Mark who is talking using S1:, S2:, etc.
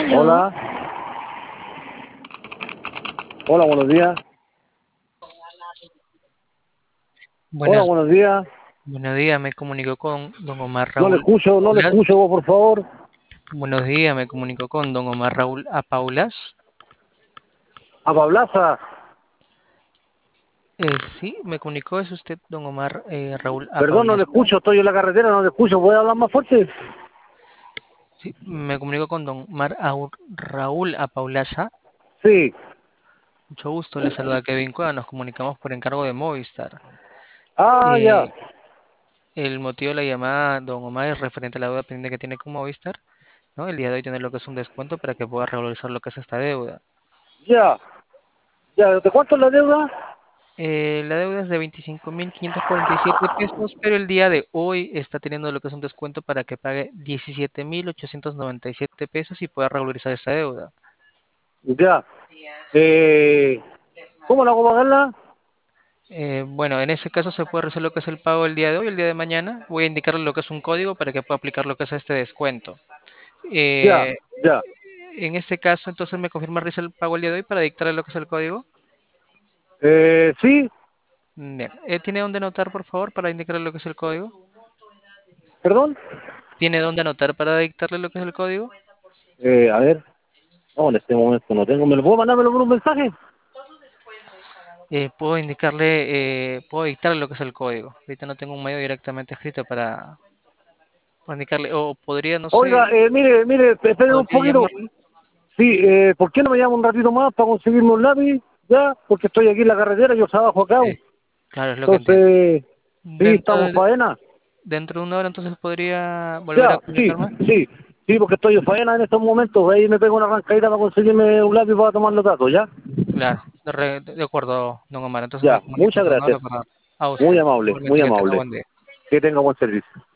S1: Aló,
S2: Hola, hola, buenos días. Hola,
S1: buenos,
S2: buenos días.
S1: buenos días, me comunico con don Omar
S2: No le
S1: Raúl
S2: escucho, no le
S1: Apaulas.
S2: escucho vos, por favor.
S1: Buenos días, me comunico con don Omar Raúl Apaulas.
S2: A Pablaza.
S1: Sí, me comunicó, es usted don Omar Raúl
S2: Perdón, no le
S1: Apaulas.
S2: escucho, estoy en la carretera, no le escucho. ¿Puede hablar más fuerte?
S1: Sí, me comunico con don Omar Raúl Apaulaza.
S2: Sí.
S1: Mucho gusto, le saluda Kevin Cueva, nos comunicamos por encargo de Movistar.
S2: Ah, ya,
S1: Eh, el motivo de la llamada, don Omar, es referente a la deuda pendiente que tiene con Movistar, ¿no? El día de hoy tiene lo que es un descuento para que pueda regularizar lo que es esta deuda.
S2: ya, ya. ¿De cuánto es la deuda?
S1: La deuda es de 25.547 pesos, pero el día de hoy está teniendo lo que es un descuento para que pague 17.897 pesos y pueda regularizar esa deuda.
S2: Ya. Eh, ¿Cómo la hago pagarla?
S1: Bueno, en ese caso se puede realizar lo que es el pago el día de hoy, el día de mañana. Voy a indicarle lo que es un código para que pueda aplicar lo que es este descuento.
S2: Ya,
S1: Eh,
S2: ya.
S1: en este caso, entonces me confirma realizar el pago el día de hoy para dictarle lo que es el código.
S2: Sí,
S1: Bien. ¿Tiene dónde anotar, por favor, para indicarle lo que es el código?
S2: perdón.
S1: ¿Tiene dónde anotar para dictarle lo que es el código?
S2: A ver. No, en este momento no tengo. ¿Me lo puedo mandármelo por un mensaje?
S1: Puedo indicarle, puedo dictarle lo que es el código. Ahorita no tengo un medio directamente escrito para indicarle, o podría, no
S2: Oiga,
S1: sé,
S2: mire, esperen un
S1: podría
S2: poquito.
S1: llamarle.
S2: Sí, ¿por qué no me llama un ratito más para conseguirme un lápiz? Ya, porque estoy aquí en la carretera, yo trabajo acá.
S1: Claro, es lo que entiendo.
S2: Entonces, sí,
S1: Dentro
S2: estamos en
S1: de,
S2: faena.
S1: dentro de una hora entonces podría volver a
S2: Ya, sí,
S1: comunicarme.
S2: sí, sí, porque estoy en faena en estos momentos. Ahí me pego una arrancadita para conseguirme un lápiz para tomar los datos, ¿ya?
S1: Claro, de acuerdo, don Omar. Entonces me
S2: Ya,
S1: comunico
S2: muchas
S1: dentro de una
S2: gracias.
S1: hora para a
S2: Muy
S1: usted.
S2: amable, muy
S1: Igualmente que tenga
S2: amable.
S1: buen día.
S2: Que tenga buen servicio.